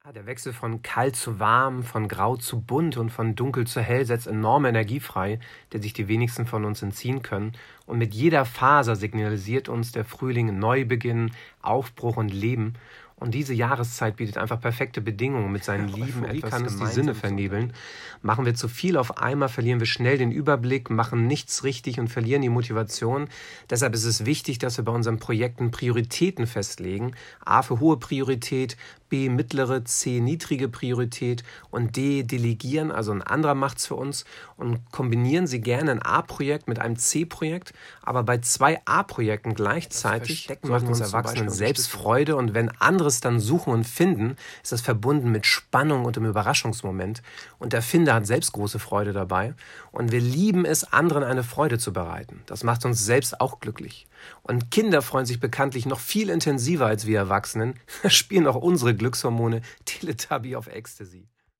Der Wechsel von kalt zu warm, von grau zu bunt und von dunkel zu hell setzt enorme Energie frei, der sich die wenigsten von uns entziehen können. Und mit jeder Faser signalisiert uns der Frühling Neubeginn, Aufbruch und Leben. Und diese Jahreszeit bietet einfach perfekte Bedingungen. Mit seinen Lieben etwas kann es die Sinne vernebeln. Machen wir zu viel auf einmal, verlieren wir schnell den Überblick, machen nichts richtig und verlieren die Motivation. Deshalb ist es wichtig, dass wir bei unseren Projekten Prioritäten festlegen. A für hohe Priorität, B mittlere, C niedrige Priorität und D delegieren, also ein anderer macht's für uns, und kombinieren Sie gerne ein A-Projekt mit einem C-Projekt, aber bei 2 A-Projekten gleichzeitig macht uns Erwachsenen selbst Freude, und wenn andere es dann suchen und finden, ist das verbunden mit Spannung und dem Überraschungsmoment, und der Finder hat selbst große Freude dabei, und wir lieben es, anderen eine Freude zu bereiten. Das macht uns selbst auch glücklich. Und Kinder freuen sich bekanntlich noch viel intensiver als wir Erwachsenen. Da spielen auch unsere Glückshormone Teletubby auf Ecstasy.